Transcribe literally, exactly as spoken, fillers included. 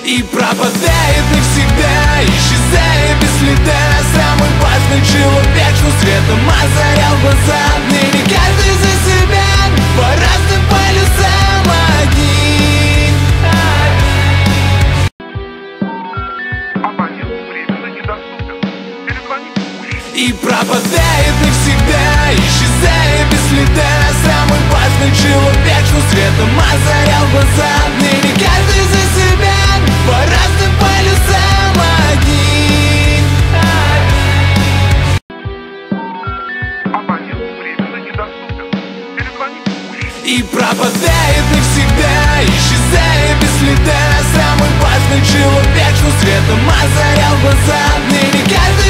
И пропадает навсегда, исчезая без следа. Самый опасный человек, что светом озарял глаза. Ныне каждый за себя, по разным полюсам один. Абонент временно недоступен. Перезвоните позже. И пропадает навсегда, исчезая без следа. Самый опасный человек, что светом озарял глаза. Ныне каждый за себя, по разным полюсам один. Абонент временно недоступен. Перезвоните позже. И пропадает навсегда, исчезая без следа. Самый опасный человек, что светом озарял глаза. Ныне каждый